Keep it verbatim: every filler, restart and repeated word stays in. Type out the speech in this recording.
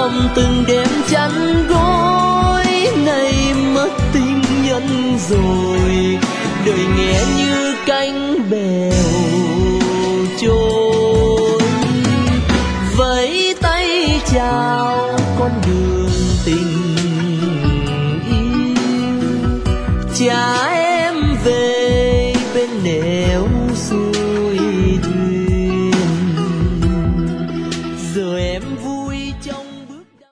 hồng từng đêm chăn gối, nay mất tình nhân rồi, đời nghe như cánh bèo trôi. Vẫy tay chào con đường tình yêu, trái